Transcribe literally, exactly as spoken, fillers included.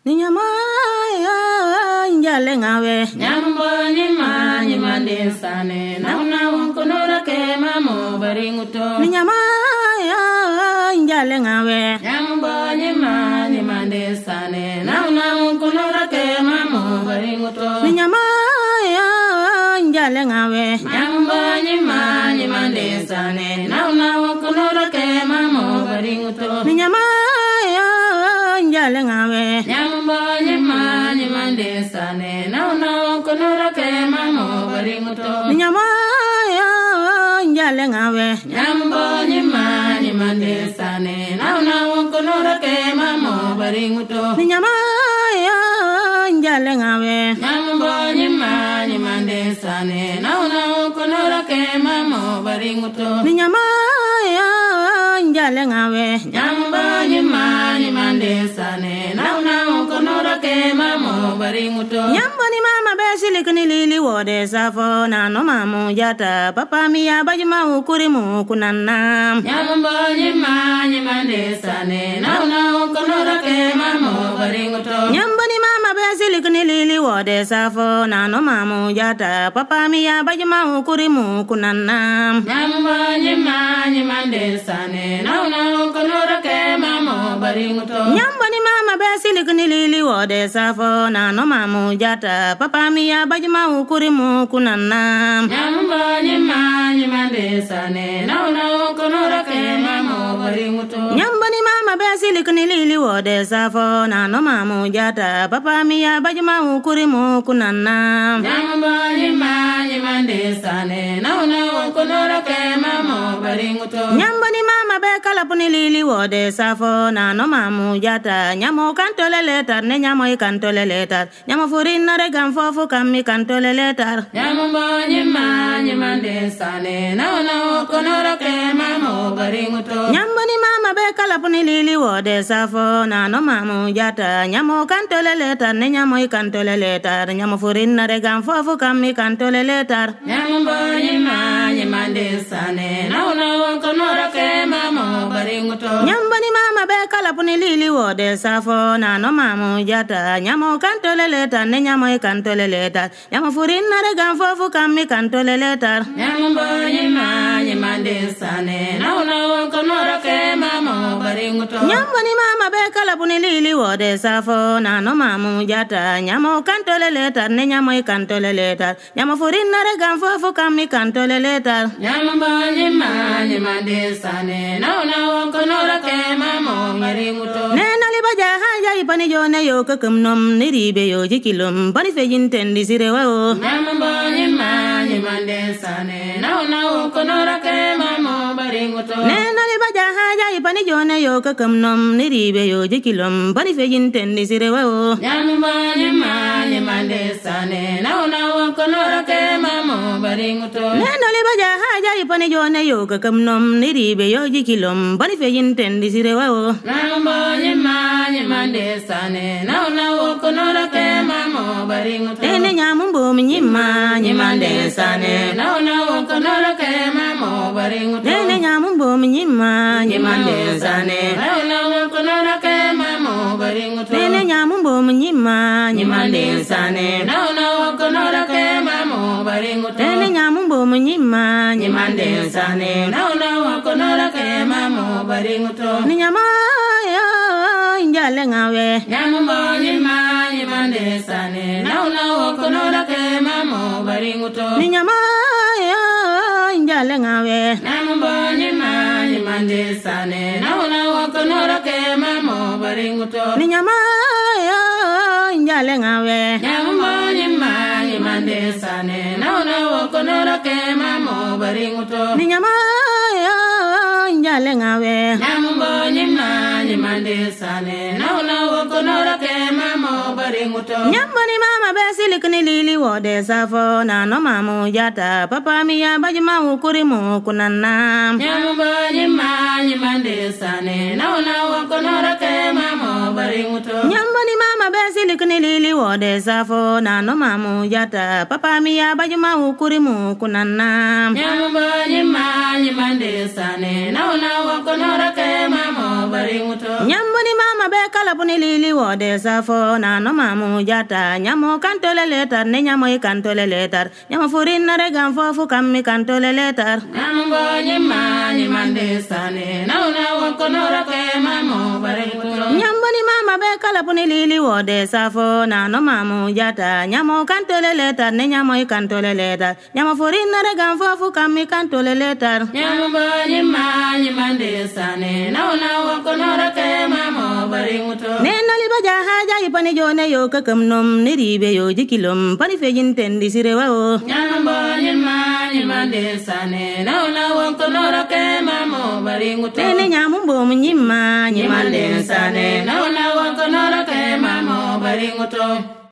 Ninyama njale ngawe Nyambo nyima nyimande sane Nauna wunkunura ke mamo baringuto Ninyama njale ngawe Nyambo nyima nyimande sane Nauna wunkunura ke mamo baringuto Ninyama njale ngawe Nyambo nyima nyimande sane Nauna wunkunura ke mamo baringuto Ninyama njale ngawe Nyambo nyima nyimande sane Nauna wunkunura ke mamo baringuto Ninyama njale ngawe Nyambo nyima nyimande sane Nauna wunkunura ke mamo baringuto Ninyama njale ngawe Nyambo nyima nyimande sane Nauna wunkunura ke mamo baringuto Ninyama njale ngawe Nyambo nyima nyimande sane Nauna wunkunura ke mamo baringuto Nyambo ni mama besilik ni lili wode safo na no mamu jata papa miya bajuma ukuri mu kunana Nyambo nyima nyimande sane Nauna wunkunura ke mamo baringuto Nyambo ni mama besilik ni lili wode safo na no mamu jata papa miya bajuma ukuri mu kunana Nyambo nyima nyimande sane Nauna wunkunura ke mamo baringuto Nyambo ni mama besilik ni lili wode safo na no mamu jata papa miya bajuma ukuri mu kunana Nyambo nyima nyimande sane Nauna wunkunura ke mamo baringuto Nyambo ni mama besilik ni lili wode safo na no mamu jata papa miya bajuma ukuri mu kunana Nyambo nyima nyimande sane Nauna wunkunura ke mamo baringuto Nyambo ni mama be kalapuni lili wode safo na no mamu jata nyamo kantole letar ne nyamo i kantole letar nyamo furin na regam fofu kami kantole letar Nyambo nyima nyimande sane Nauna wunkunura ke mamo baringuto Nyambo ni mama be kalapuni lili wode safo na no mamu jata nyamo kantole letar ne nyamo i kantole letar nyamo furin na regam fofu kami kantole letar Nyambo nyima nyimande sane Nauna wunkunura ke mamo baringuto Nyambo ni mama be kalapuni lili wode safo na no mamu jata nyamo kantole letar ne nyamo i kantole letar nyamo furin na regam fofu kami kantole letar Nyambo nyima nyimande sane Nauna wunkunura ke mamo baringuto Nyambo ni mama be kalapuni lili wode safo na no mamu jata nyamo kantole letar ne nyamo i kantole letar nyamo furin na regam fofu kami kantole letar Nyambo nyima nyimande sane Nauna wunkunura ke mamo baringuto Nena li baja haja ipani jone yo kakum nom ni ribe yo jikilum pani fejin tendi sirewa o Nyambo nyima nyimande sane Nauna wunkunura ke mamo baringuto Nena li baja haja ipani jone yo kakum nom ni ribe yo jikilum pani fejin tendi sirewa o Nyambo nyima nyimande sane Nauna wunkunura ke mamo baringuto Nena li baja haja ipani jone yo kakum nom ni ribe yo jikilum pani fejin tendi sirewa o Nyambo nyima nyimande sane Nauna wunkunura ke mamo baringuto Nene nyamumbo mnyima nyimande sane Nauna wunkunura ke mamo baringuto Nene nyamumbo mnyima nyimande sane Nauna wunkunura ke mamo baringuto Nene nyamumbo mnyima nyimande sane Nauna wunkunura ke mamo baringuto Nene nyamumbo mnyima nyimande sane Nauna wunkunura ke mamo baringuto Ni nyama ya njale ngawe Nyambo nyima nyimande sane Nauna wunkunura ke mamo baringuto Ni nyama ya njale ngawe Nyambo nyima nyimande sane Nauna wunkunura ke mamo baringuto Ni nyama ya njale ngawe Nyambo nyima nyimande sane Nauna wunkunura ke mamo baringuto Ni nyama ya njale ngawe Nyambo nyima nyimande sane Nauna wunkunura ke mamo baringuto Nyambo ni mama besilik ni lili wode safo na no mamu jata papa miya bajuma ukuri mu kunana Nyambo nyima nyimande sane Nauna wunkunura ke mamo baringuto Nyambo ni mama mama be silikni lili wode safo na no mamu jata papa mi ya bajuma ukuri mu kunana nyamu ba nyima nyimande sane na una wakonora ke mamo baringuto nyambo ni mama be kala puni lili wode safo na no mamu jata nyamo kantole letar ne nyamo kantole letar nyamo furin na regam fofu kammi kantole letar nyamu ba nyima nyimande sane na una wakonora ke mamo baringuto nyambo ni mama be kala puni lili wode safo na no mamu jata nyamo kantole letar ne nyamo kantole letar nyamo furin na regam fofu kammi kantole letar nyamu ba nyima nyimande sane na una wakonora ke mamo baringuto nena liba jahaja ipani jone yo kakam nom ni ribe yo jikilom pani fejin tendi sirewa o nyamu ba nyima nyimande sane na una wakonora ke mamo baringuto nene nyamu bom nyima nyimande sane na una wakonora ke mamo baringuto